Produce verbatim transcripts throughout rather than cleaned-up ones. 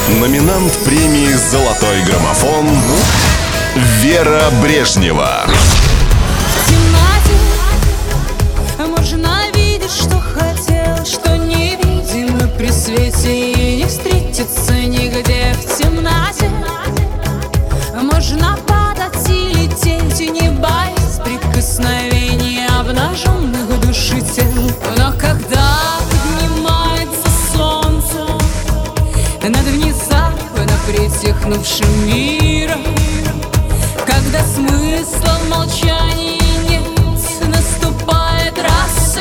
Номинант премии «Золотой граммофон» Вера Брежнева. В темноте можно видеть, что хотел, что не видимо при свете, и не встретиться нигде. В темноте можно падать и лететь, и не боясь прикосновений обнаженных души тел. Но когда поднимается солнце над внезапно притихнувшим миром, когда смысла в молчании нет, наступает рассвет.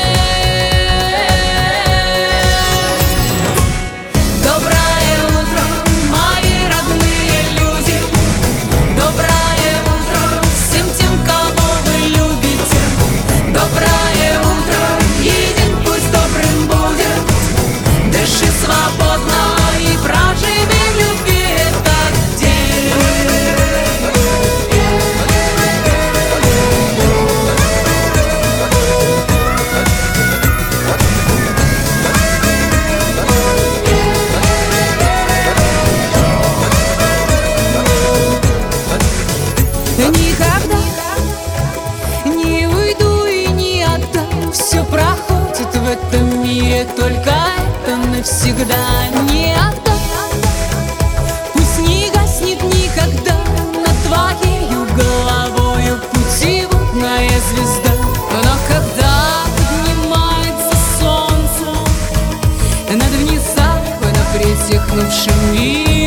Доброе утро, мои родные люди. Доброе утро всем тем, кого вы любите. Доброе утро, и день пусть добрым будет. Дыши свободно и проживи в любви этот день. Никогда не уйду и не отдам. Все проходит в этом мире, только это навсегда не отдам. Пусть не гаснет никогда над твоею головою путеводная звезда. Но когда поднимается солнце над внезапно притихнувшим миром,